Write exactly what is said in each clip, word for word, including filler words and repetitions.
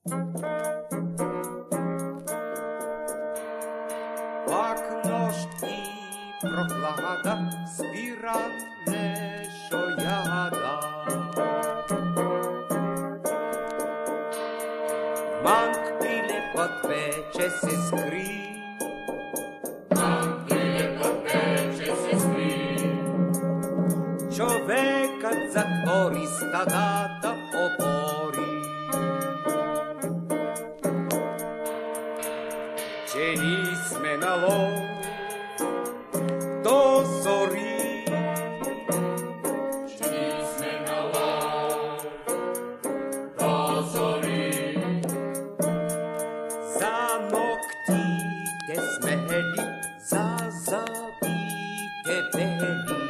Пак нощ и прохлада, спира нещо яда. Манк прилепът вече се скри. Манк прилепът вече се скри. Човекът затвори стадата в опори. Чели сме на лов до зори. Чели сме на лов до зори. За ногтите смели, за зъбите бели.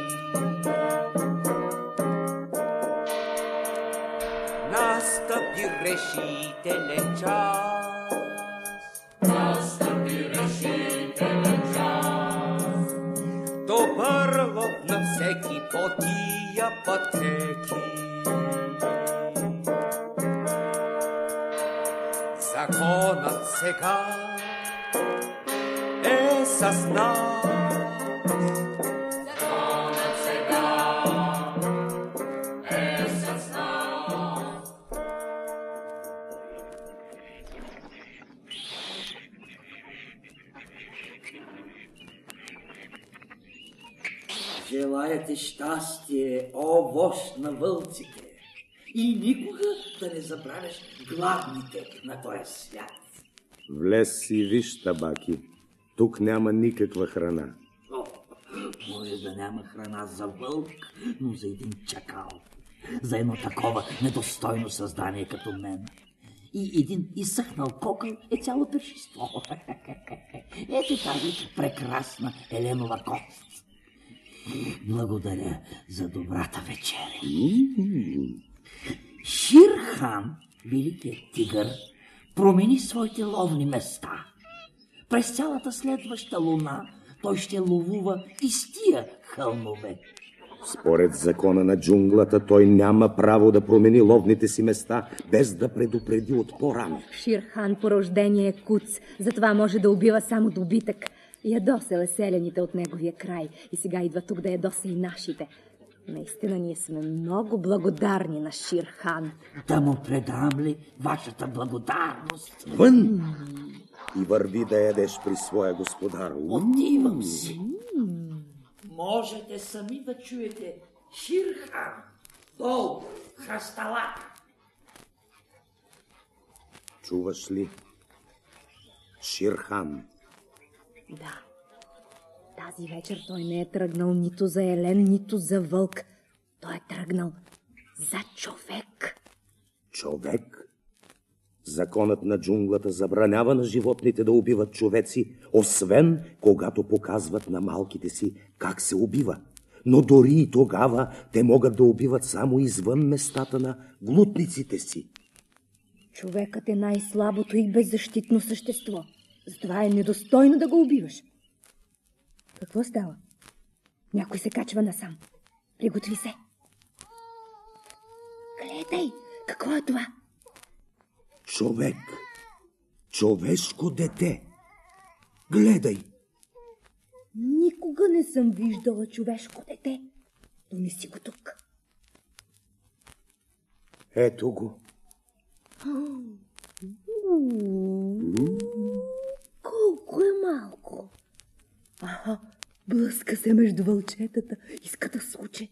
Настъпи решителен час. Добър лов на всеки по тия пътеки. Законът сега е с нас. Законът сега е с нас. Желая ти щастие, о вожд на вълците, и никога да не забравяш гладните на този свят. Влез и виж, Табаки, тук няма никаква храна. О, може да няма храна за вълк, но за един чакал, за едно такова недостойно създание като мен. И един изсъхнал кокъл е цяло пиршество. Ето тази прекрасна еленова кост. Благодаря за добрата вечеря. Mm-hmm. Шир Хан, великият тигър, промени своите ловни места. През цялата следваща луна той ще ловува и с тия хълмове. Според закона на джунглата той няма право да промени ловните си места, без да предупреди от по-рано. Шир Хан по рождение е куц, затова може да убива само добитък. Ядоса селените от неговия край и сега идва тук да ядоса и нашите. Наистина ние сме много благодарни на Шир Хан. Да му предам ли вашата благодарност? Вън! И върви да ядеш при своя господар. Отивам си. Можете сами да чуете Шир Хан. Долу, хръсталак. Чуваш ли? Шир Хан. Да. Тази вечер той не е тръгнал нито за елен, нито за вълк. Той е тръгнал за човек. Човек? Законът на джунглата забранява на животните да убиват човеци, освен когато показват на малките си как се убива. Но дори и тогава те могат да убиват само извън местата на глутниците си. Човекът е най-слабото и беззащитно същество. Затова е недостойно да го убиваш. Какво става? Някой се качва насам. Приготви се. Гледай, какво е това? Човек. Човешко дете. Гледай. Никога не съм виждала човешко дете. Донеси го тук. Ето го. Колко е малко. Аха, блъска се между вълчетата, иска да случи.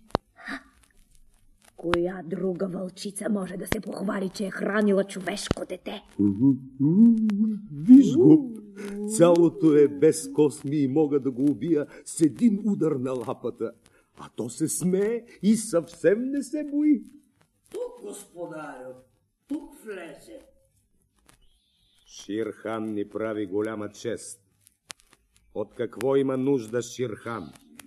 Коя друга вълчица може да се похвали, че е хранила човешко дете? Виж го, цялото е без косми и мога да го убия с един удар на лапата. А то се смее и съвсем не се бои. Тук, господарю, тук влезе. Шир Хан ни прави голяма чест. От какво има нужда Шир Хан?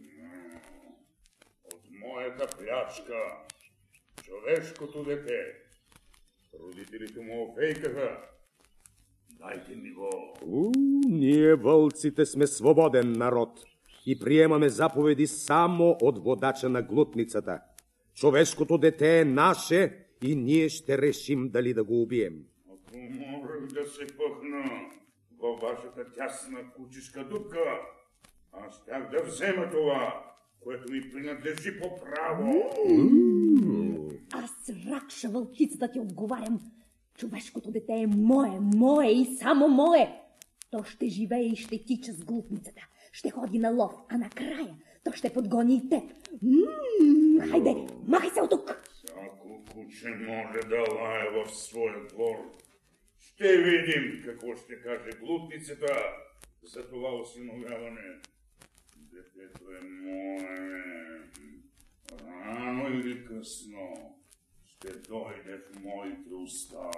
От моята плячка, човешкото дете. Родителите му офейкаха. Дайте ми го. У, ние вълците сме свободен народ и приемаме заповеди само от водача на глутницата. Човешкото дете е наше и ние ще решим дали да го убием. От Ако можех да се пъхна във вашата тясна кучешка дупка, аз щях да взема това, което ми принадлежи по право. Аз, Ракша вълкица, да ти отговарям. Човешкото дете е мое, мое и само мое. То ще живее и ще тича с глутницата. Ще ходи на лов, а накрая то ще подгони и теб. М-м, хайде, махай се от тук. Всяко куче може да лае в своя двор. Ще видим какво ще каже глутницата за това осиновяване. Детето е мое. Рано или късно ще дойде в моите уста.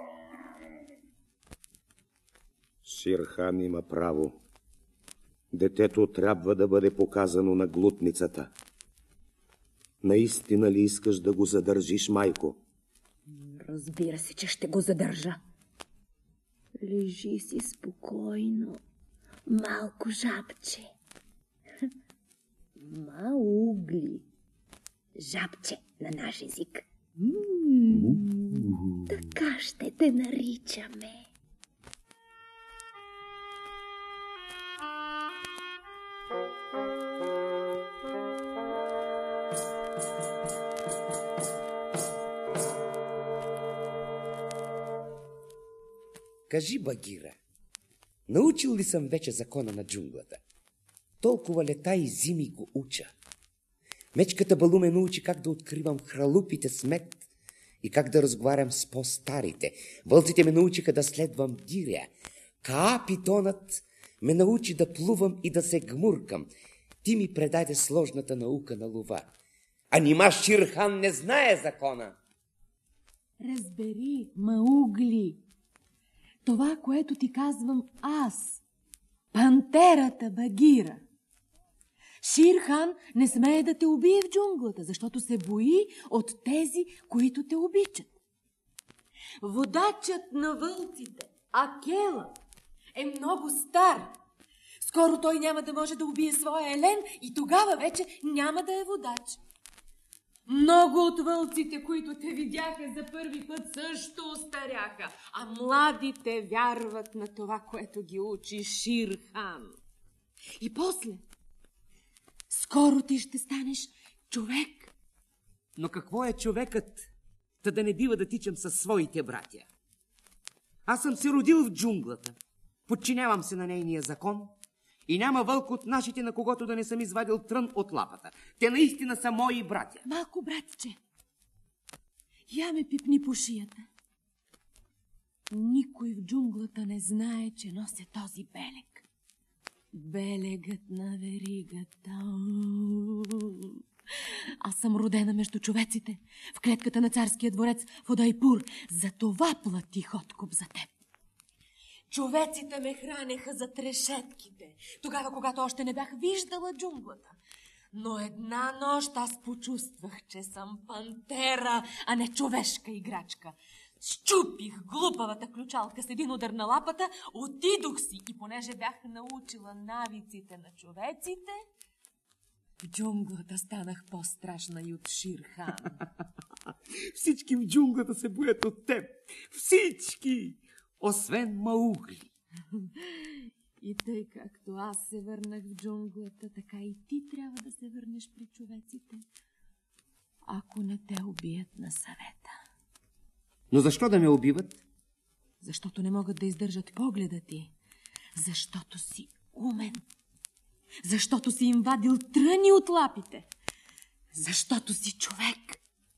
Шир Хан има право. Детето трябва да бъде показано на глутницата. Наистина ли искаш да го задържиш, майко? Разбира се, че ще го задържа. Лежи си спокойно, малко жабче. Маугли. Жабче на наш език. М-м-м, така ще те наричаме. Кажи, Багира, научил ли съм вече закона на джунглата? Толкова лета и зими го уча. Мечката Балу ме научи как да откривам хралупите с мед и как да разговарям с по-старите. Вълците ме научиха да следвам диря. Каа питонът ме научи да плувам и да се гмуркам. Ти ми предаде сложната наука на лова. А нима Шир Хан не знае закона? Разбери, Маугли, това, което ти казвам аз, пантерата Багира. Шир Хан не смее да те убие в джунглата, защото се бои от тези, които те обичат. Водачът на вълците, Акела, е много стар. Скоро той няма да може да убие своя елен и тогава вече няма да е водач. Много от вълците, които те видяха за първи път, също остаряха, а младите вярват на това, което ги учи Шир Хан. И после, скоро ти ще станеш човек. Но какво е човекът, та да не бива да тичам със своите братя? Аз съм се родил в джунглата, подчинявам се на нейния закон и няма вълк от нашите, на когото да не съм извадил трън от лапата. Те наистина са мои братя. Малко, братче, я ме пипни по шията. Никой в джунглата не знае, че нося този белег. Белегът на веригата. Аз съм родена между човеците, в клетката на царския дворец в Удайпур. За това платих откуп за теб. Човеците ме хранеха за трешетките, тогава, когато още не бях виждала джунглата. Но една нощ аз почувствах, че съм пантера, а не човешка играчка. Счупих глупавата ключалка с един удар на лапата, отидох си и понеже бях научила навиците на човеците, в джунглата станах по-страшна и от Шир Хан. Всички в джунглата се боят от теб. Всички! Освен Маугли. И тъй както аз се върнах в джунглата, така и ти трябва да се върнеш при човеците, ако не те убият на съвета. Но защо да ме убиват? Защото не могат да издържат погледа ти. Защото си умен. Защото си им вадил тръни от лапите. Защото си човек.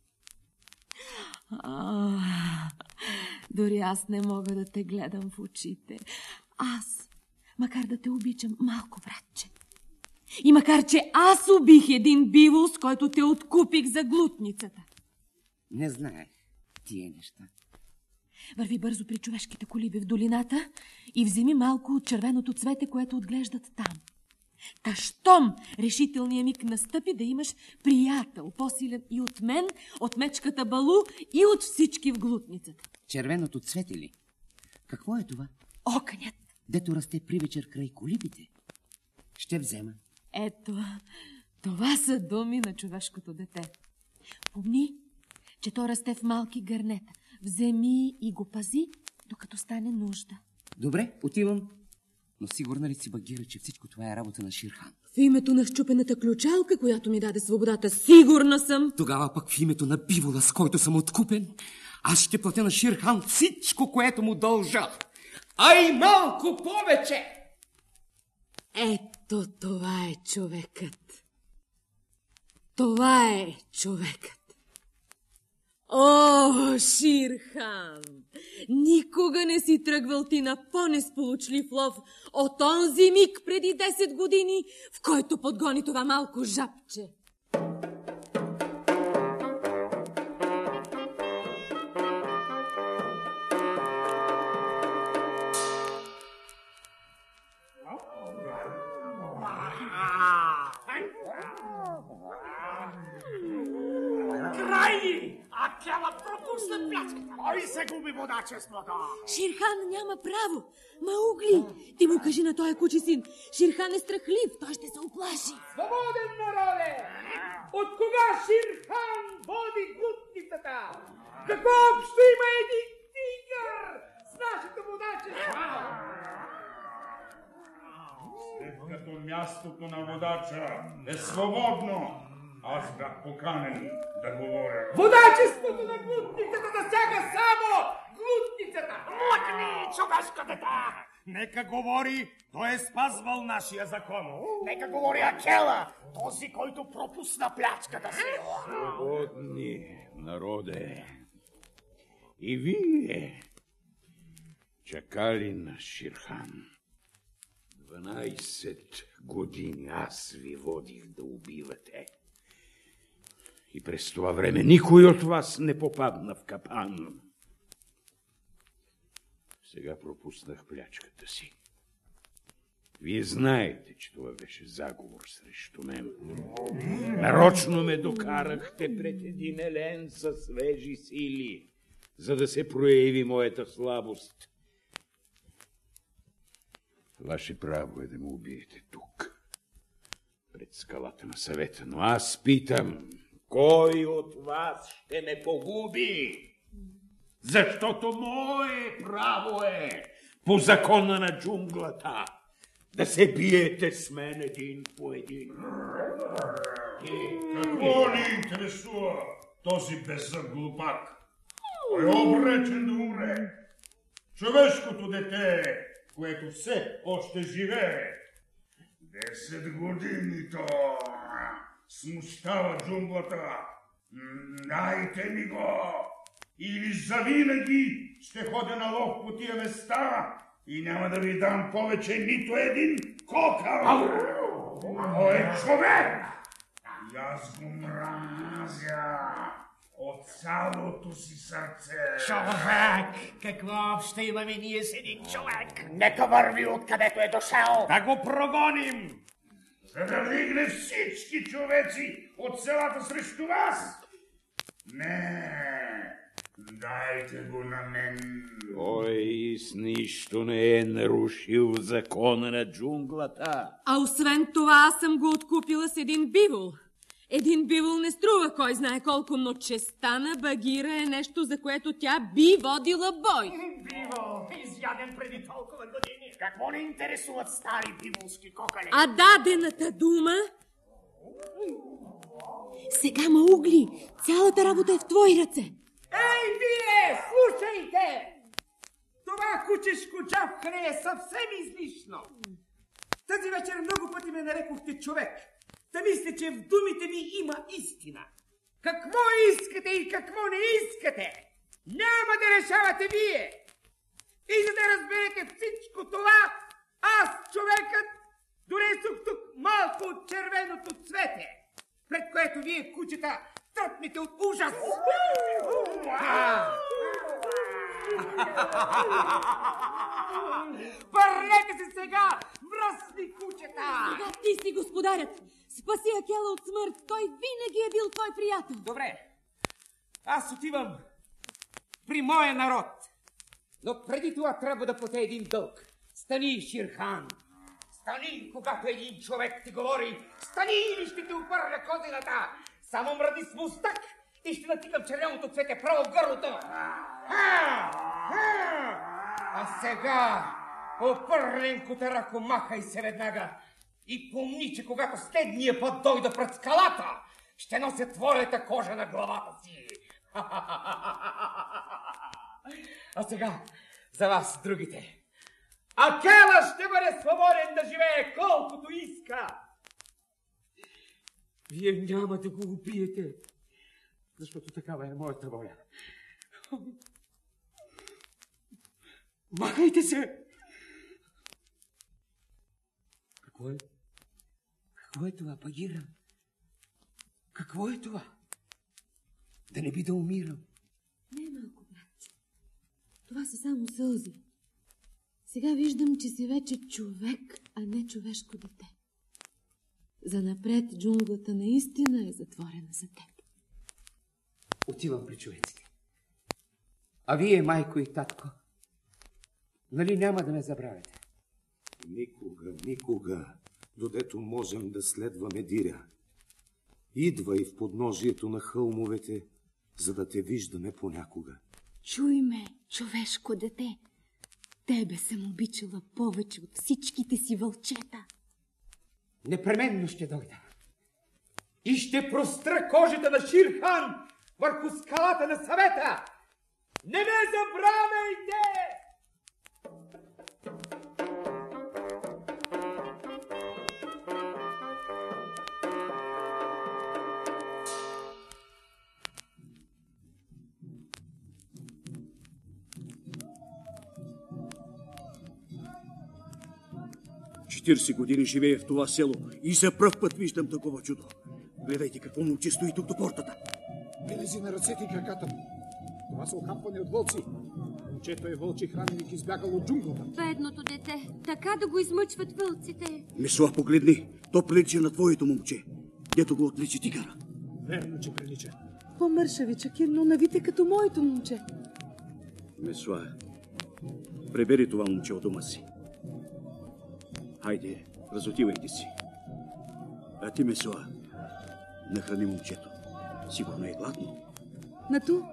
А, дори аз не мога да те гледам в очите. Аз, макар да те обичам, малко братче. И макар, че аз убих един бивол, с който те откупих за глутницата. Не знаех тия неща. Върви бързо при човешките колиби в долината и вземи малко от червеното цвете, което отглеждат там. Та щом решителният миг настъпи, да имаш приятел, по-силен и от мен, от мечката Балу и от всички в глутницата. Червеното цвете ли? Какво е това? Окънят. Дето расте при вечер край колибите. Ще взема. Ето, това са думи на човешкото дете. Помни, че то расте в малки гърнета. Вземи и го пази, като стане нужда. Добре, отивам. Но сигурна ли си, Багира, че всичко това е работа на Ширхан? В името на щупената ключалка, която ми даде свободата, сигурна съм. Тогава пък в името на бивола, с който съм откупен, аз ще платя на Ширхан всичко, което му дължа. А и малко повече! Ето това е човекът. Това е човекът. О, Ширхан! Никога не си тръгвал ти на по-несполучлив лов от онзи миг преди десет години, в който подгони това малко жабче. Акела пропусна пляската. Кой се губи водачеството? Ширхан няма право. Маугли, ти му кажи на този кучи син. Ширхан е страхлив, той ще се оплаши. Свободен, народе! От кога Ширхан води глутницата? Какво общо има един тигър с нашето водачество? След като мястото на водача е свободно, аз бях поканен да говоря. Водачеството на глутницата засяга само глутницата! Млъкни, човешка дета! Нека говори, той е спазвал нашия закон. Нека говори Акела, този, който пропусна плячката си. Свободни, народе. И вие чакали на Ширхан. дванайсет години аз ви водих да убивате. И през това време никой от вас не попадна в капан. Сега пропуснах плячката си. Вие знаете, че това беше заговор срещу мен. Нарочно ме докарахте пред един елен със свежи сили, за да се прояви моята слабост. Ваше право е да ме убиете тук, пред скалата на съвета, но аз питам, кой от вас ще ме погуби? Защото мое право е, по закона на джунглата, да се биете с мен един по един. Какво ни интересува този беззъб глупак? Той е обречен да умре. Човешкото дете, което все още живее. Десет години то смущава джунглата. Дайте ми го, или завинаги ще ходя на лов по тия места и няма да ви дам повече нито един кокъл. Той е човек и аз го мразя от цялото си сърце. Човек! Какво общо имаме ние с един човек? Нека върви откъдето е дошъл. Да го прогоним! За да вдигне всички човеци от селата срещу вас? Не, дайте го на мен. Той с нищо не е нарушил закона на джунглата. А освен това, аз съм го откупила с един бивол. Един бивол не струва кой знае колко, но честта на Багира е нещо, за което тя би водила бой. Бивол, изяден преди толкова години. Какво не интересуват стари биволски кокали? А дадената дума? Сега, Маугли, цялата работа е в твои ръце. Ей, вие, слушайте! Това кучешко джавкане е съвсем излишно. Тази вечер много пъти ме нарекохте човек. Да мисля, че в думите ми има истина. Какво искате и какво не искате, няма да решавате вие. И за да разберете всичко това, аз, човекът, донесох тук малко от червеното цвете, пред което вие, кучета, тръпнете от ужас. Върнете се сега, мръсни кучета! Сега ти си господарят. Спаси Акела от смърт. Той винаги е бил твой приятел. Добре. Аз отивам при моя народ. Но преди това трябва да платя един дълг. Стани, Ширхан. Стани, когато един човек ти говори. Стани или ще ти опърля козината. Само мради с мустак и ще натикам червеното цвете право в гърлото. А сега по пърленкото ръко махай се веднага и помни, че когато следния път дойда пред скалата, ще нося твоята кожа на главата си. А сега за вас, другите. Акела ще бъде свободен да живее колкото иска. Вие няма да го убиете, защото такава е моята воля. Махайте се! Какво е? Какво е това, Багира? Какво е това? Да не би да умирам. Не, малко брат. Това са само сълзи. Сега виждам, че си вече човек, а не човешко дете. Занапред джунглата наистина е затворена за теб. Отивам при човеците. А вие, майко и татко, нали няма да ме забравяте? Никога, никога, додето можем да следваме Диря. Идвай в подножието на хълмовете, за да те виждаме понякога. Чуй ме, човешко дете. Тебе съм обичала повече от всичките си вълчета. Непременно ще дойда. И ще простра кожата на Ширхан върху скалата на съвета. Не ме забравяйте! четиридесет години живея в това село и за пръв път виждам такова чудо. Гледайте какво момче стои тук до портата. Белези на ръцете и краката му. Това са охапвани от вълци. Момчето е вълчи храненик, избягал от джунглата. Бедното дете, така да го измъчват вълците. Месуа, погледни, то прилича на твоето момче, дето го отличи тигъра. Верно, че прилича. По-мършави, Чакир, но навите като моето момче. Месуа, пребери това момче от дома си. Хайде, разотивайте си. А ти, Месуа, нахрани момчето. Сигурно е гладно. Нату?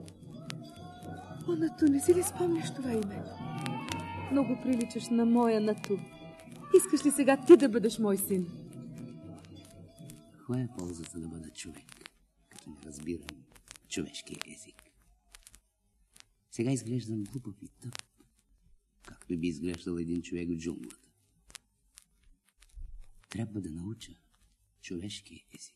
О, Нату, не си ли спомняш това име? Много приличаш на моя Нату. Искаш ли сега ти да бъдеш мой син? Каква е ползата да бъда човек, като не разбирам човешкия език? Сега изглеждам глупав и тъп, както би изглеждал един човек в джунглата. Трябва да науча човешкия език.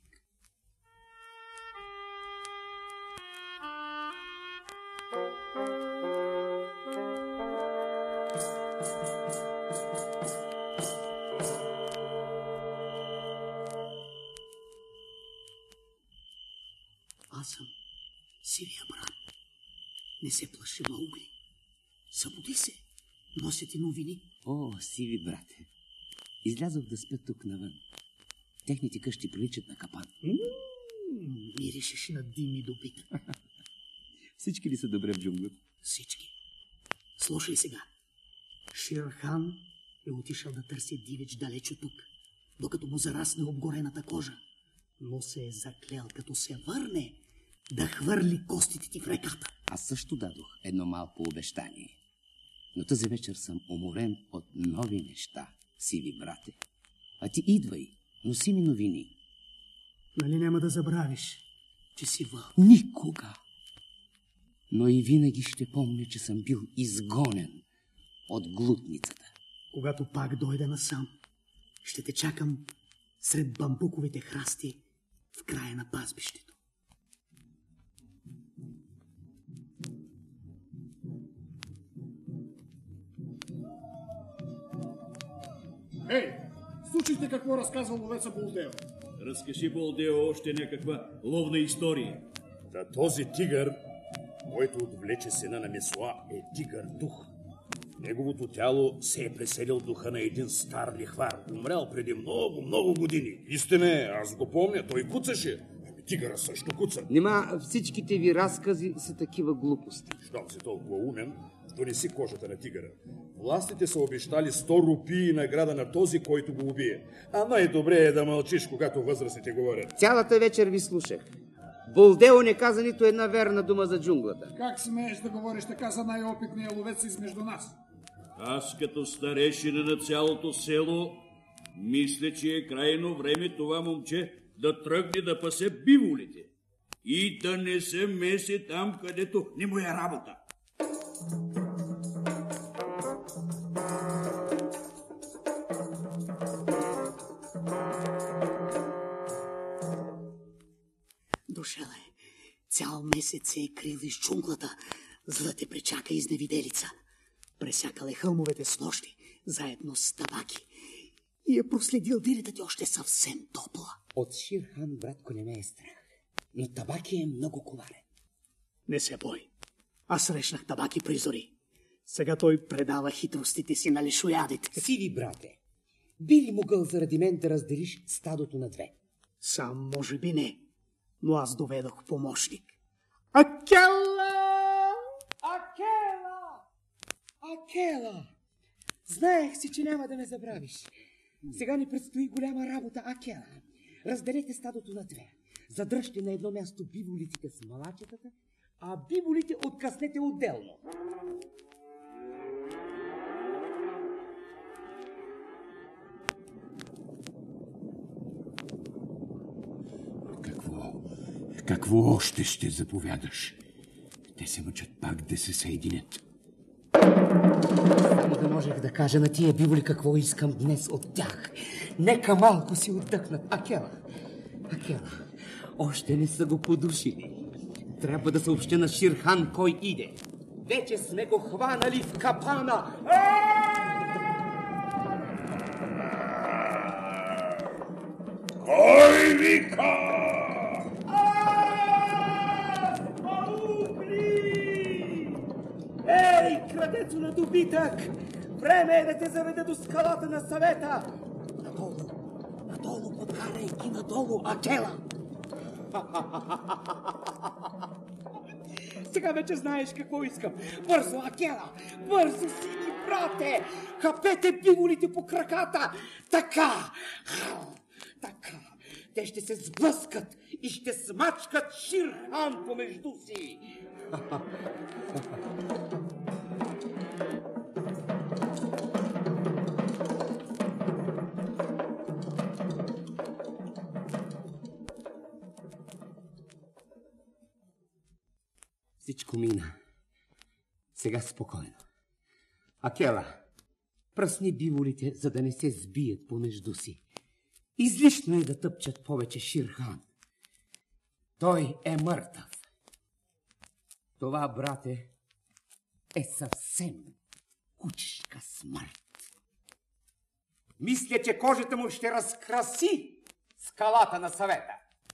Аз съм сивия брат. Не се плаши на угли. Събуди се. Нося ти новини. О, сиви брате. Излязох да спя тук навън. Техните къщи приличат на капан. Миришеш на дим и добитък. Всички ли са добре в джунглата? Всички. Слушай сега. Ширхан е отишъл да търси дивеч далеч от тук, докато му зарасне обгорената кожа. Но се е заклел, като се върне, да хвърли костите ти в реката. Аз също дадох едно малко обещание. Но тази вечер съм уморен от нови неща, сиви брате. А ти идвай, носи ми новини. Нали няма да забравиш, че си вълк? Никога. Но и винаги ще помня, че съм бил изгонен от глутницата. Когато пак дойда насам, ще те чакам сред бамбуковите храсти в края на пазбището. Ей, слушайте какво разказва ловеца Болдео. Разкажи, Болдео, още някаква ловна история. Да, този тигър, който отвлече сина на Месуа, е тигър дух. В неговото тяло се е преселил духа на един стар лихвар, умрял преди много, много години. Истина е, аз го помня, той куцаше. Ами тигъра също куца. Нима всичките ви разкази са такива глупости. Щом си толкова умен, донеси кожата на тигъра. Властите са обещали сто рупии награда на този, който го убие. А най-добре е да мълчиш, когато възрастните говорят. Цялата вечер ви слушах. Болдео не каза нито една верна дума за джунглата. Как смееш да говориш така за най-опитния ловец измежду нас? Аз като старешина на цялото село, мисля, че е крайно време това момче да тръгне да пасе биволите и да не се меси там, където не му е работа. Дошъл е. Цял месец се е крил из джунглата, за да те пречака изневиделица. Пресякал е хълмовете с нощи, заедно с табаки. И е проследил дирята ти още съвсем топла. От Шир Хан, братко, не ме е страх. Но Табаки е много коварен. Не се бой. Аз срещнах Табаки при зори. Сега той предава хитростите си на лешоядите. Сиви, брате, би ли могъл заради мен да разделиш стадото на две? Сам може би не, но аз доведох помощник. Акела! Акела! Акела! Знаех си, че няма да ме забравиш. Сега ни предстои голяма работа, Акела. Разделете стадото на две. Задръжте на едно място биволиците с малачетата, а биволите откъснете отделно. Какво? Какво още ще заповядаш? Те се мъчат пак да се съединят. Само да можех да кажа на тия биволи какво искам днес от тях. Нека малко си отдъхнат. Акела, Акела, още не са го подушили. Трябва да съобщя на Шир Хан кой иде. Вече сме го хванали в капана. Кой вика? Ей, крадецо на добитък! Време е да те заведа до скалата на съвета! Надолу, надолу, подкарайки надолу, Акела! Сега вече знаеш какво искам. Бързо, Акела! Бързо, сини брате! Хапете биволите по краката! Така! Така! Те ще се сблъскат и ще смачкат Шир Хан помежду си! Всичко мина. Сега спокойно. Акела, пръсни биволите, за да не се сбият помежду си. Излишно е да тъпчат повече Шир Хан. Той е мъртъв. Това, брате, е съвсем кучешка смърт. Мисля, че кожата му ще разкраси скалата на съвета.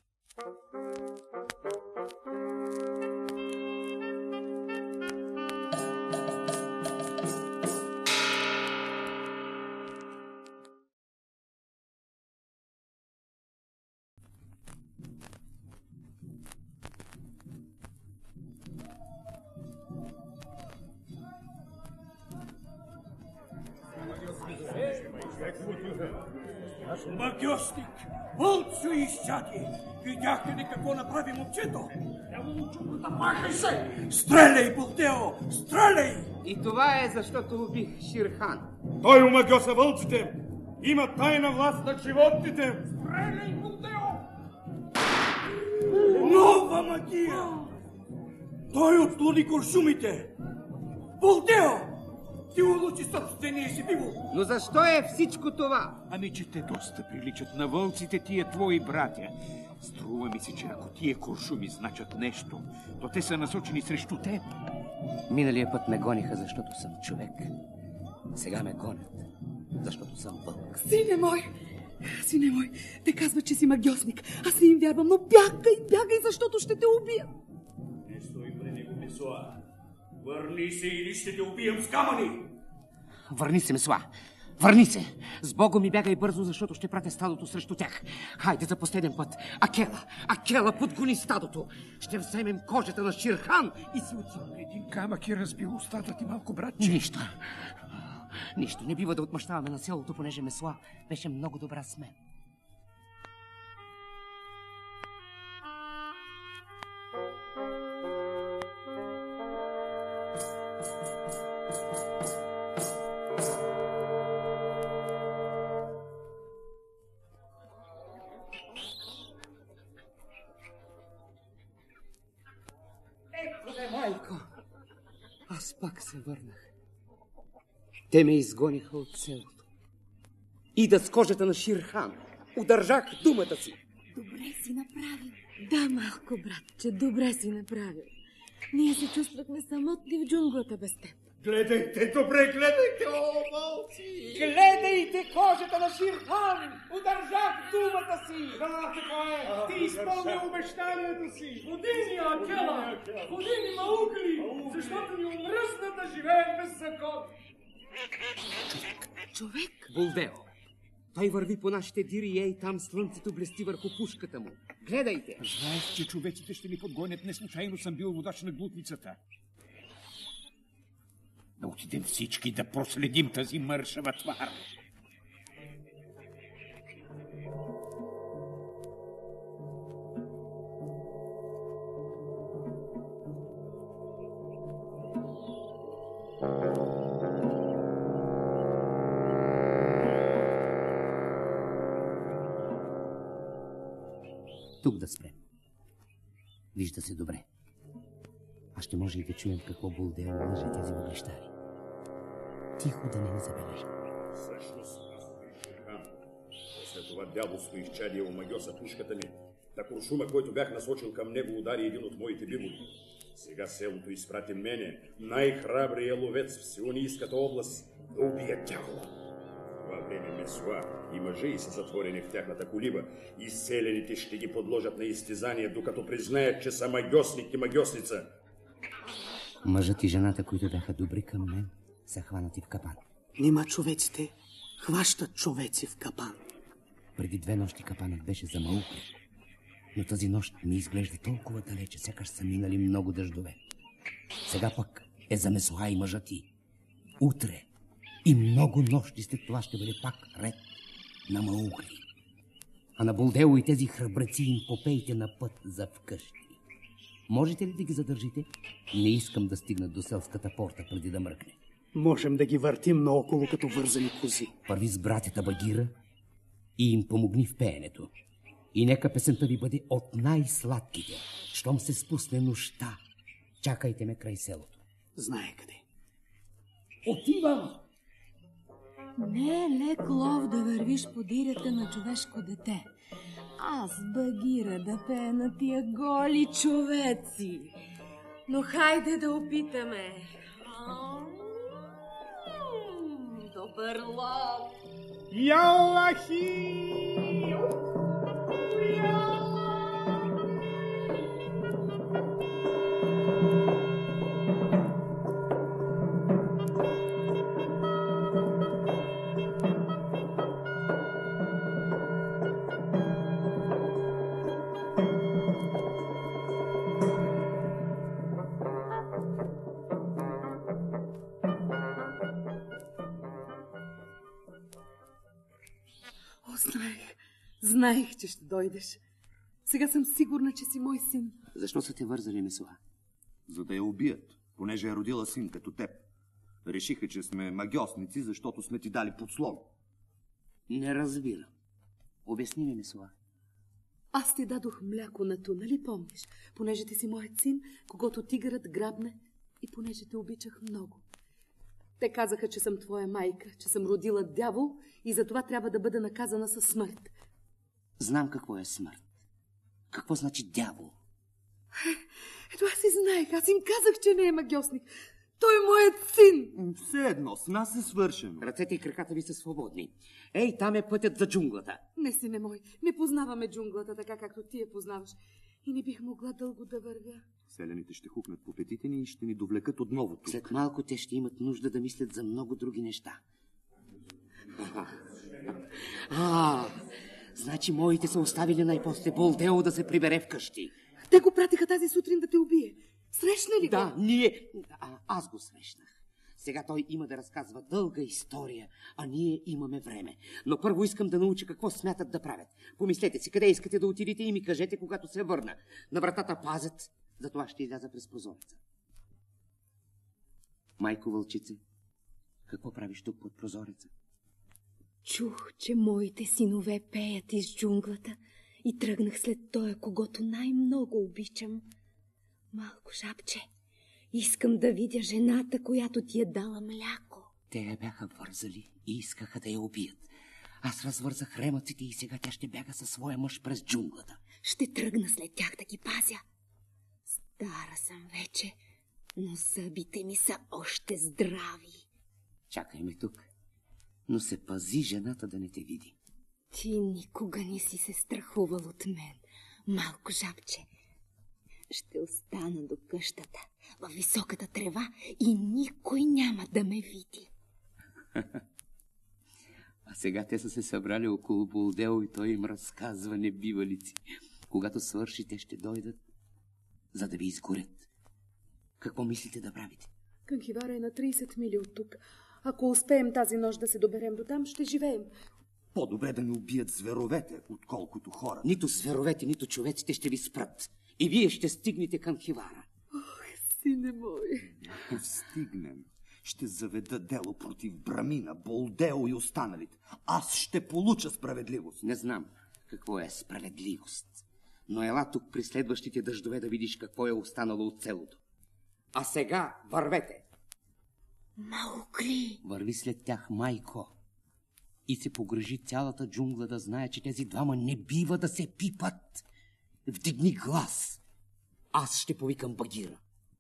Магьосник! Вълцо изчади! Видяхте ли какво направи момчето? Няма чуката, махай се! Стреляй, Бултео! Стреляй! И това е защото убих Шир Хан. Той омагьоса вълците! Има тайна власт над животните! Стреляй, Бултео! Нова магия! Той отклони куршумите! Бултео! Ти улучи собствения си бивол! Но защо е всичко това? Ами, че те доста приличат на вълците тия твои братя. Струва ми се, че ако тия куршуми значат нещо, то те са насочени срещу теб. Миналия път ме гониха, защото съм човек. Сега ме гонят, защото съм вълк. Сине мой! Сине мой, те казват, че си магьосник. Аз не им вярвам, но бягай, бягай, защото ще те убия. Не стой при него, Месоа. Върни се или ще те убием с камъни! Върни се, Месоа! Върни се! С Богом ми бягай бързо, защото ще пратя стадото срещу тях. Хайде за последен път. Акела! Акела, подгони стадото! Ще вземем кожата на Шир Хан и си отиваме. Един камък е разбил устата ти, малко братче. Нищо. Нищо. Не бива да отмъщаваме на селото, понеже Месоа беше много добра с мен. се, майко. Аз пак се върнах. Те ме изгониха от селото. Ида с кожата на Ширхан. Удържах думата си. Добре си направил. Да, малко братче, добре си направил. Ние се чувствахме самотни в джунглата без теб. Гледайте, добре, гледайте, о, вълци! Гледайте кожата на Ширхан! Удържах думата си! Да, така е! Ти изпълни обещанието си! Години, Акела! Години, маукли! Защото ни омръзна да живеем без закон! Човек! Човек? Булдео! Той върви по нашите дири и ей там слънцето блести върху пушката му. Гледайте! Знаеш, че човеците ще ни подгонят. Неслучайно съм бил водач на глутницата. Да отидем всички да проследим тази мършава твар. Тук да спрем. Вижда се добре. А ще може и да чуем какво Булдео лъже тези въглищари. Тихо да не ни забележи. Всъщност, аз стои Ширхан. След това дяволство изчадие омагьоса пушката ми. Та куршума, който бях насочил към него, удари един от моите биволи. Сега селото изпрати мене, най-храбрия ловец в Сионийската област, да убия дявола. В това време Месуа и мъже и са затворени в тяхната колиба, и селените ще ги подложат на изтезание, докато признаят, че са магьосник и магьосница. Мъжът и жената, които бяха добри към мен, са хванати в капан. Нима човеците хващат човеци в капан. Преди две нощи капанът беше за маукли, но тази нощ ми изглежда толкова далече, сякаш са минали много дъждове. Сега пък е за Месуа и мъжът ти. Утре и много нощи след това ще бъде пак ред на маукли. А на Булдео и тези храбреци им попейте на път за вкъщи. Можете ли да ги задържите? Не искам да стигнат до селската порта преди да мръкне. Можем да ги въртим наоколо като вързани кози. Първи с братята Багира и им помогни в пеенето. И нека песента ви бъде от най-сладките. Щом се спусне нощта, чакайте ме край селото. Знае къде. Отивам! Не е лек лов да вървиш по дирята на човешко дете. Аз, Багира, да пея на тия голи човеци. Но хайде да опитаме. Добър лов! Ялахи! Знаех, знаех, че ще дойдеш. Сега съм сигурна, че си мой син. Защо са те вързали, Месуа? За да я убият, понеже е родила син като теб. Решиха, че сме магьосници, защото сме ти дали подслон. Не разбирам. Обясни ми, Месуа. Аз ти дадох мляко на ту, нали помниш? Понеже ти си моят син, когато тигърът грабне, и понеже те обичах много. Те казаха, че съм твоя майка, че съм родила дявол и затова трябва да бъда наказана със смърт. Знам какво е смърт. Какво значи дявол? Ето аз и знаех, аз им казах, че не е магьосник. Той е моят син. Все едно, с нас е свършено. Ръцете и краката ви са свободни. Ей, там е пътят за джунглата. Не, сине мой, не познаваме джунглата така, както ти я познаваш. И не бих могла дълго да вървя. Селените ще хукнат по петите ни и ще ни довлекат отново тук. След малко те ще имат нужда да мислят за много други неща. А, значи моите са оставили най-после Булдео да се прибере вкъщи. Те го пратиха тази сутрин да те убие. Срещна ли го? Да, ние... А, аз го срещнах. Сега той има да разказва дълга история, а ние имаме време. Но първо искам да науча какво смятат да правят. Помислете си, къде искате да отидете и ми кажете, когато се върна. На вратата пазят, затова ще изляза през прозореца. Майко вълчице, какво правиш тук под прозореца? Чух, че моите синове пеят из джунглата и тръгнах след тоя, когото най-много обичам. Малко жабче, Искам да видя жената, която ти е дала мляко. Те я бяха вързали и искаха да я убият. Аз развързах ремъците и сега тя ще бяга със своя мъж през джунглата. Ще тръгна след тях да ги пазя. Стара съм вече, но зъбите ми са още здрави. Чакай ме тук, но се пази жената да не те види. Ти никога не си се страхувал от мен, малко жабче. Ще остана до къщата, във високата трева и никой няма да ме види. А сега те са се събрали около Булдео и той им разказва небивалици. Когато свърши, те ще дойдат, за да ви изгорят. Какво мислите да правите? Канхивара е на трийсет мили от тук. Ако успеем тази нощ да се доберем до там, ще живеем. По-добре да ни убият зверовете, отколкото хора. Нито зверовете, нито човеците ще ви спрат. И вие ще стигнете към Хивара. Ох, сине мой. Ако стигнем, ще заведа дело против Брамина, Болдео и останалите. Аз ще получа справедливост. Не знам какво е справедливост. Но ела тук при следващите дъждове да видиш какво е останало от селото. А сега вървете. Маугли! Върви след тях, майко. И се погрежи цялата джунгла да знае, че тези двама не бива да се пипат. Вдигни глас. Аз ще повикам Багира.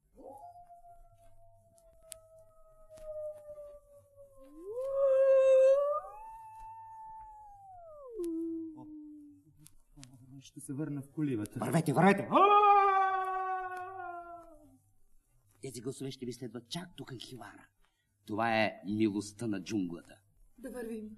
Ще се върна в колибата. Вървете, вървете! Тези гласове ще ви следват чак до Канхивара. Това е милостта на джунглата. Да вървим.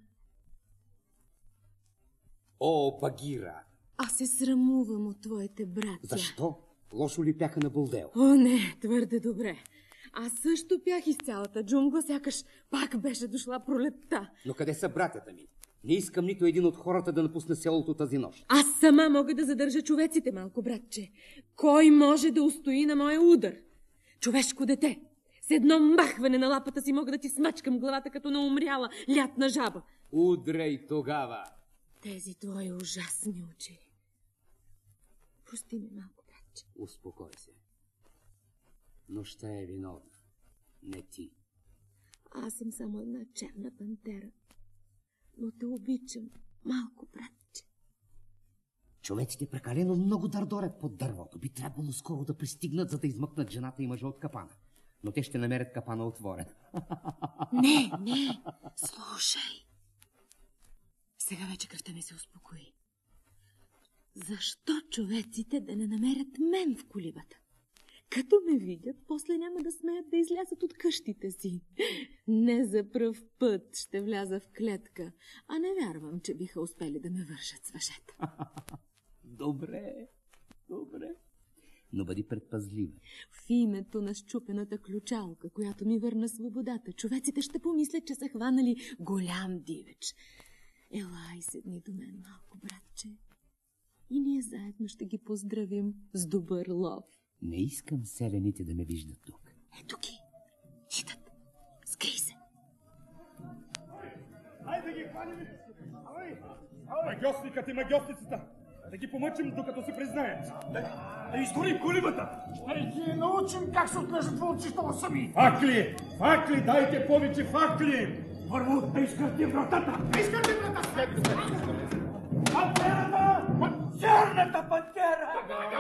О, Багира! Аз се срамувам от твоите братя. Защо? Лошо ли пяха на Булдео? О, не, твърде добре. Аз също пях из цялата джунгла, сякаш пак беше дошла пролетта. Но къде са братята ми? Не искам нито един от хората да напусне селото тази нощ. Аз сама мога да задържа човеците, малко братче. Кой може да устои на моя удар? Човешко дете. С едно махване на лапата си мога да ти смачкам главата като на умряла лятна жаба. Удрей тогава. Тези твои ужасни очи. Прости ми, малко братче. Успокой се. Нощта е виновна. Не ти. Аз съм само една черна пантера. Но те обичам, малко братче. Човеците прекалено много дърдорят под дървото. Би трябвало скоро да пристигнат, за да измъкнат жената и мъжа от капана. Но те ще намерят капана отворен. Не, не, слушай. Сега вече кръвта ми се успокои. Защо човеците да не намерят мен в колибата? Като ме видят, после няма да смеят да излязат от къщите си. Не за пръв път ще вляза в клетка, а не вярвам, че биха успели да ме вършат с въжета. Добре, добре. Но бъди предпазлива. В името на счупената ключалка, която ми върна свободата, човеците ще помислят, че са хванали голям дивеч. Ела и седни до мен, малко братче. И ние заедно ще ги поздравим с добър лов. Не искам селените да ме виждат тук. Ето ги. Идат. Скрий се. Айде ги хваним! Магьосникът и магьосницата! Да ги помъчим, докато се признаят. Да, да изгорим колибата! Ще ги научим как се отглеждат вълците сами! Факли! Факли! Дайте повече факли! Първо да изкъртим вратата! Да изкъртим вратата! Пантерата! Черната пантера!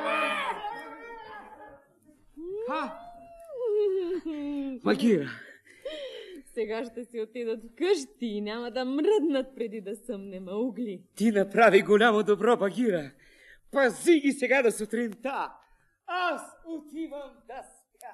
Ха! Багира! Сега ще си отидат вкъщи и няма да мръднат преди да съмне Маугли. Ти направи голямо добро, Багира. Пази ги сега до сутринта. Аз отивам да спя.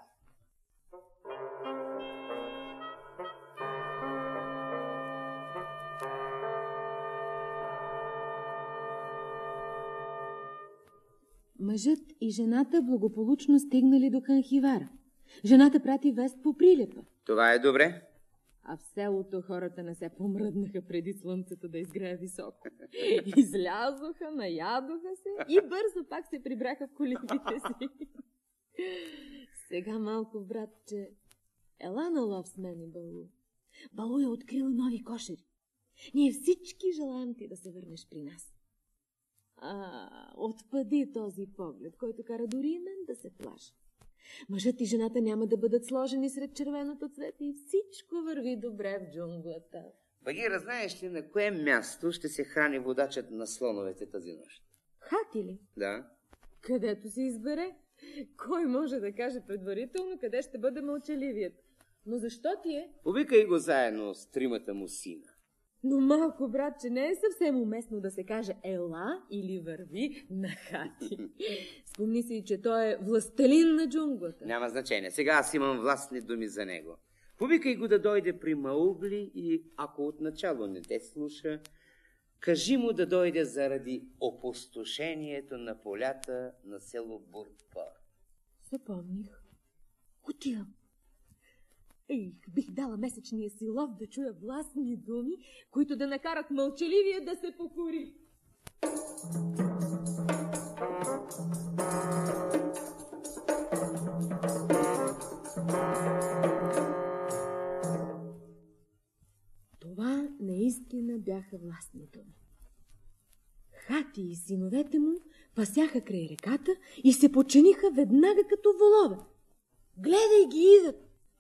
Мъжът и жената благополучно стигнали до Канхивара. Жената прати вест по прилепа. Това е добре. А в селото хората не се помръднаха преди слънцето да изгрее високо. Излязоха, наядоха се и бързо пак се прибраха в колибите си. Сега малко, братче, ела на лов с мен и Балу. Балу е открила нови кошери. Ние всички желаем ти да се върнеш при нас. А, отпади този поглед, който кара дори и мен да се плаша. Мъжът и жената няма да бъдат сложени сред червеното цвете и всичко върви добре в джунглата. Багира, знаеш ли на кое място ще се храни водачът на слоновете тази нощ? Хати ли? Да. Където се избере. Кой може да каже предварително къде ще бъде мълчаливият? Но защо ти е? Повикай го заедно с тримата му сина. Но малко, братче, не е съвсем уместно да се каже ела или върви на Хати. Спомни си, че той е властелин на джунглата. Няма значение. Сега аз имам властни думи за него. Повикай го да дойде при Маугли и ако отначало не те слуша, кажи му да дойде заради опустошението на полята на село Буртпор. Запомних. Отивам. Ей, бих дала месечния си лов да чуя властни думи, които да накарат мълчаливия да се покори. Това наистина бяха властни думи. Хати и синовете му пасяха край реката и се почениха веднага като волове. Гледай ги, идат!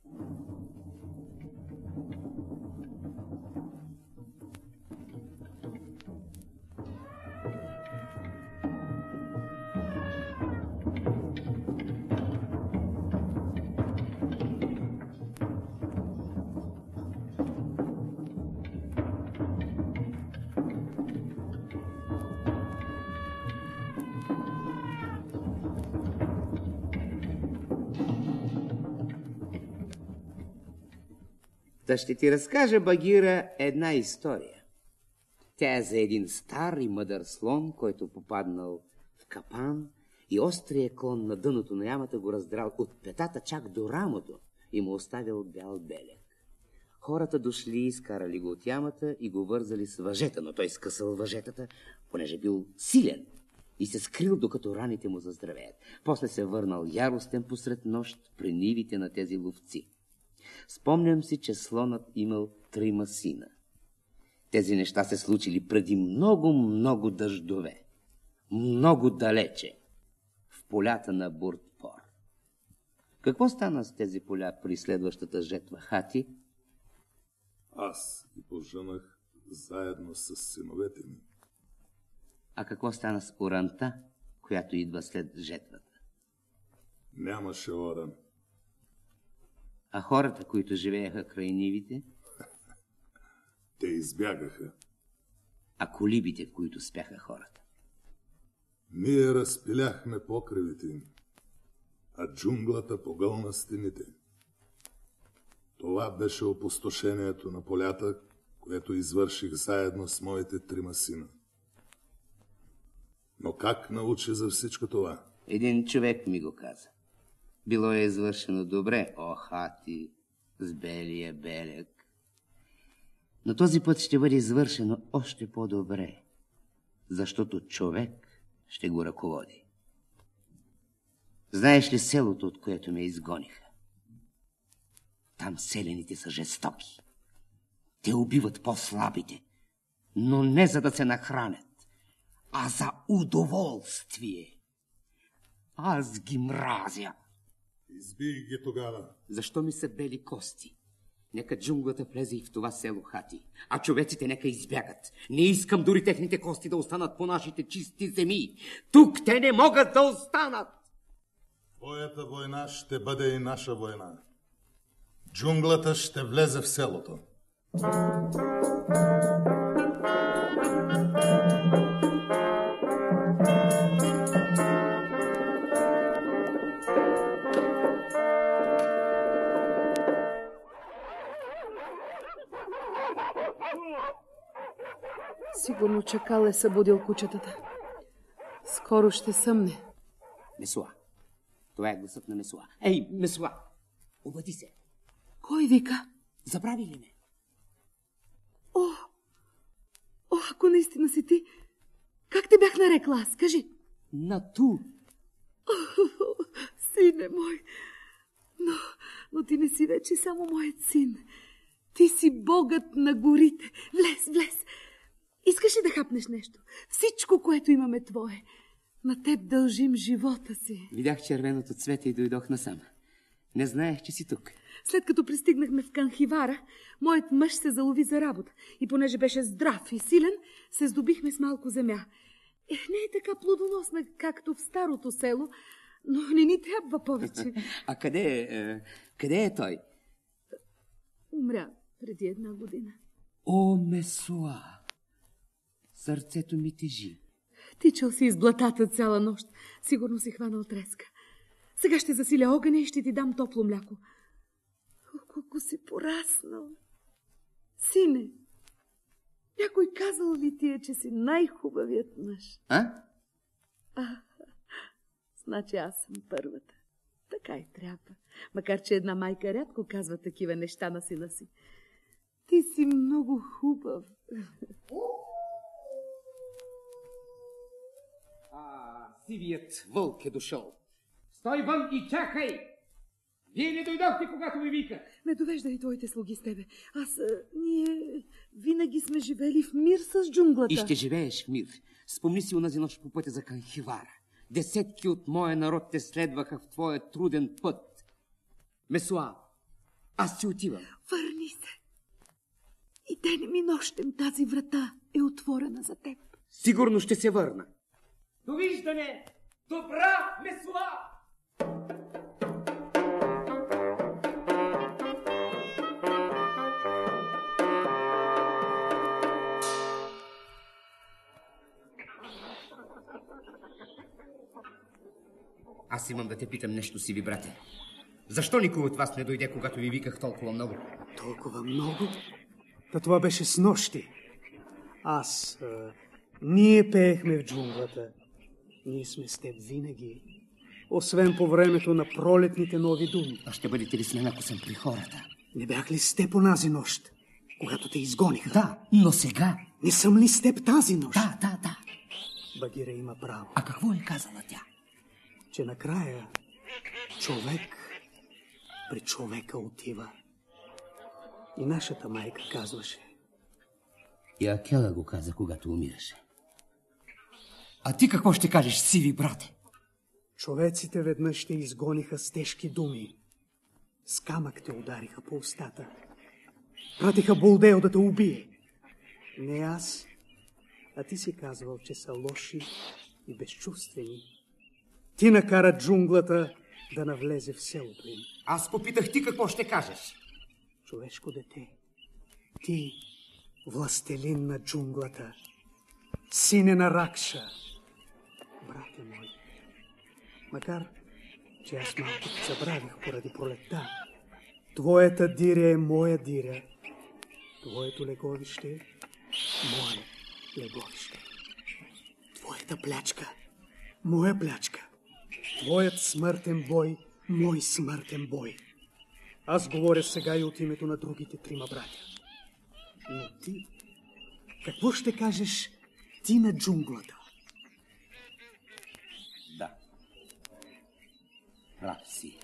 Та ще ти разкажа, Багира, една история. Тя е за един стар и мъдър слон, който попаднал в капан и острия клон на дъното на ямата го раздрал от петата чак до рамото и му оставил бял белег. Хората дошли, изкарали го от ямата и го вързали с въжета, но той скъсал въжетата, понеже бил силен и се скрил, докато раните му заздравеят. После се върнал яростен посред нощ при нивите на тези ловци. Спомням си, че слонът имал трима сина. Тези неща се случили преди много-много дъждове. Много далече. В полята на Буртпор. Какво стана с тези поля при следващата жетва, Хати? Аз ги поженах заедно с синовете ми. А какво стана с оранта, която идва след жетвата? Нямаше оран. А хората, които живееха край нивите? Те избягаха. А колибите, в които спяха хората? Ние разпиляхме покривите им, а джунглата погълна стените. Това беше опустошението на полята, което извърших заедно с моите трима сина. Но как научи за всичко това? Един човек ми го каза. Било е извършено добре, о, Хати, с белия белег. Но този път ще бъде извършено още по-добре, защото човек ще го ръководи. Знаеш ли селото, от което ме изгониха? Там селените са жестоки. Те убиват по-слабите, но не за да се нахранят, а за удоволствие. Аз ги мразя. Избих ги тогава. Защо ми са бели кости? Нека джунглата влезе и в това село, Хати, а човеците нека избягат. Не искам дори техните кости да останат по нашите чисти земи. Тук те не могат да останат. Твоята война ще бъде и наша война. Джунглата ще влезе в селото. Сигурно чакал е събудил кучетата. Скоро ще съмне. Месуа. Това е гласът на Месуа. Ей, Месуа! Обади се. Кой вика? Забрави ли ме? О, о, ако наистина си ти, как те бях нарекла аз? Кажи. Нату. О, сине мой. Но, но ти не си вече само моят син. Ти си богът на горите. Влез, влез. Искаш ли да хапнеш нещо? Всичко, което имаме, твое. На теб дължим живота си. Видях червеното цвете и дойдох насам. Не знаех, че си тук. След като пристигнахме в Канхивара, моят мъж се залови за работа. И понеже беше здрав и силен, се здобихме с малко земя. Е, не е така плодоносна, както в старото село, но не ни трябва повече. А къде е, къде е той? Умря преди една година. О, Месоа! Сърцето ми тежи. Тичал си из блатата цяла нощ. Сигурно си хванал треска. Сега ще засиля огъня и ще ти дам топло мляко. О, колко си пораснал. Сине, някой казал ли ти е, че си най-хубавият мъж? А? А, значи аз съм първата. Така и трябва. Макар че една майка рядко казва такива неща на сина си. Ти си много хубав. А, сивият вълк е дошъл. Стой вън и чакай! Вие не дойдохте, когато ви вика. Не довеждай твоите слуги с тебе. Аз, а, ние винаги сме живели в мир с джунглата. И ще живееш в мир. Спомни си онази нощ по пътя за Канхивара. Десетки от моя народ те следваха в твоя труден път. Месоа, аз си отивам. Върни се. И ден и нощем тази врата е отворена за теб. Сигурно ще се върна. Довиждане! Добра Месоа! Аз имам да те питам нещо, сиви брате. Защо никой от вас не дойде, когато ви виках толкова много? Толкова много? Та това беше с нощи. Аз... А, ние пеехме в джунглата. Ние сме с теб винаги. Освен по времето на пролетните нови думи. А ще бъдете ли с мен, ако съм при хората? Не бях ли с теб онази нощ, когато те изгониха? Да, но сега... Не съм ли с теб тази нощ? Да, да, да. Багира има право. А какво е казала тя? Че накрая човек при човека отива. И нашата майка казваше. И Акела го каза, когато умираше. А ти какво ще кажеш, сиви брате? Човеците веднъж ще изгониха с тежки думи. С камък те удариха по устата. Пратиха Болдео да те убие. Не аз, а ти си казвал, че са лоши и безчувствени. Ти накара джунглата да навлезе в селото им. Аз попитах ти какво ще кажеш. Човешко дете, ти, властелин на джунглата, сине на Ракша, брате мой, макар че аз малко те забравих поради пролетта, твоята диря е моя диря, твоето леговище е мое леговище, твоята плячка, моя плячка, твоят смъртен бой, мой смъртен бой. Аз говоря сега и от името на другите трима братя. Но ти, какво ще кажеш ти на джунглата? Да. Прав си.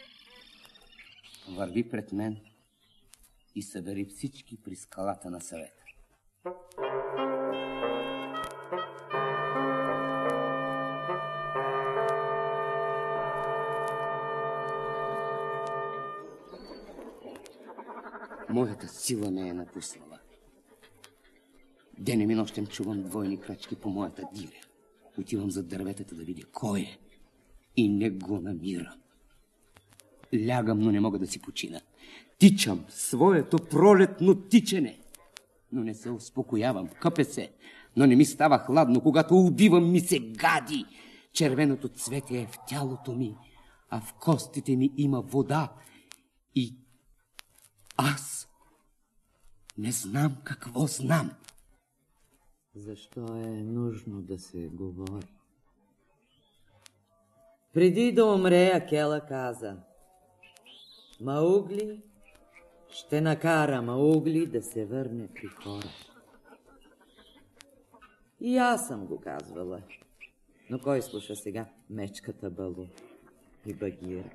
Върви пред мен и събери всички при скалата на съвета. Моята сила ме е напуснала. Денем и нощем чувам двойни крачки по моята диря. Отивам зад дърветата да видя кой е и не го намирам. Лягам, но не мога да си почина. Тичам своето пролетно тичане, но не се успокоявам, къпе се, но не ми става хладно, когато убивам ми се гади. Червеното цвете е в тялото ми, а в костите ми има вода и аз не знам какво знам. Защо е нужно да се говори? Преди да умре, Акела каза: Маугли ще накара Маугли да се върне при хора. И аз съм го казвала. Но кой слуша сега мечката Балу и Багира?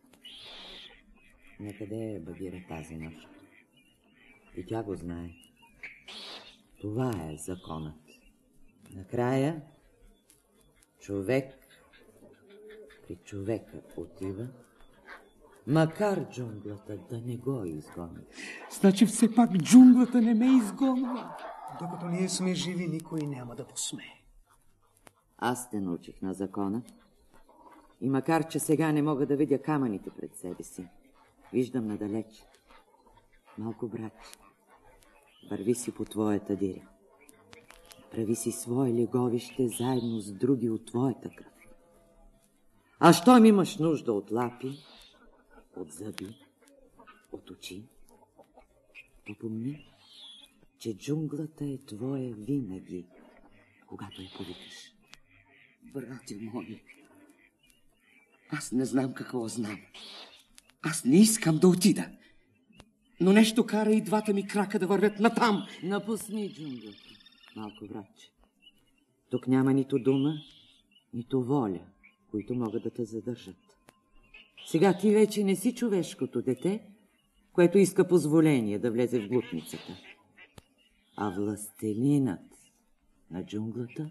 Накъде е Багира тази нощ? И тя го знае. Това е законът. Накрая Човек при човека отива, макар джунглата да не го изгони. Значи все пак джунглата не ме изгонва. Докато ние сме живи, никой няма да посмее. Аз те научих на закона. И макар, че сега не мога да видя камъните пред себе си, виждам надалеч. Малко братче, върви си по твоята диря. Прави си свое леговище заедно с други от твоята кръв. А щом имаш нужда от лапи, от зъби, от очи, то помни, че джунглата е твоя винаги, когато я повикаш. Братя мои, аз не знам какво знам. Аз не искам да отида. Но нещо кара и двата ми крака да вървят натам. Напусни джунглата, малко братче. Тук няма нито дума, нито воля, които могат да те задържат. Сега ти вече не си човешкото дете, което иска позволение да влезе в глутницата, а властелинът на джунглата,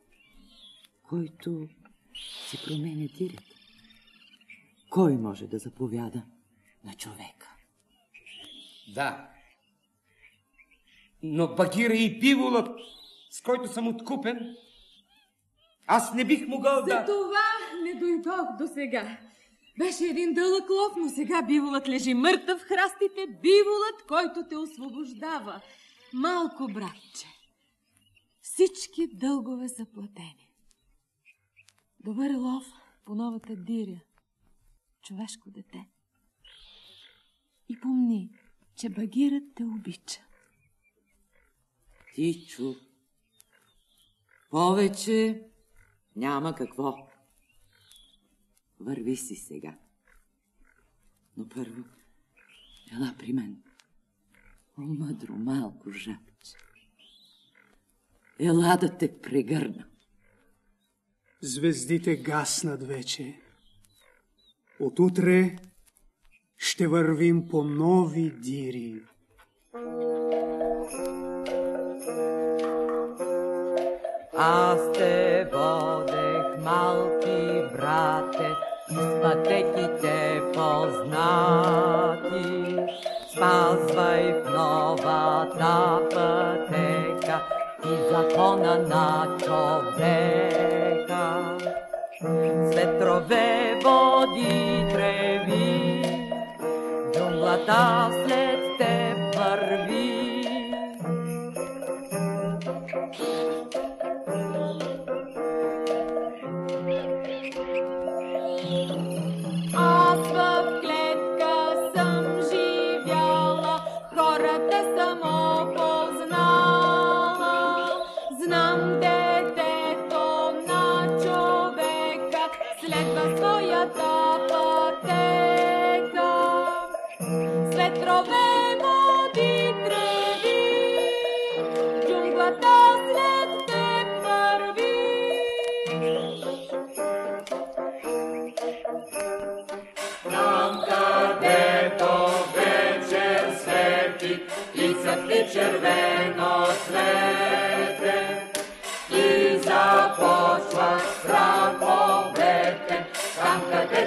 който си променя дирята. Кой може да заповяда на човека? Да. Но Багира и биволът, с който съм откупен, аз не бих могъл да... За това не дойдох до сега. Беше един дълъг лов, но сега биволът лежи мъртъв в храстите, биволът, който те освобождава. Малко братче, всички дългове са платени. Добър лов по новата диря, човешко дете. И помни, че Багирът те обича. Тичо, повече няма какво. Върви си сега. Но първо, ела при мен. О, мъдро малко жабче. Ела да те прегърна. Звездите гаснат вече. Отутре ще вървим по нови дири. Аз те водех, малки брате, с пътеките познати. Спазвай в новата пътека и закона на човека. С ветрове, води, треви, джунглата след теб върви. Аз в клетка съм живяла, хората съм опознала. Знам детето на човека следва своята пътека. С ветрове, води, треви, джунглата след теб върви. Там, където вечер свети и светли червено цвете, и започва страх.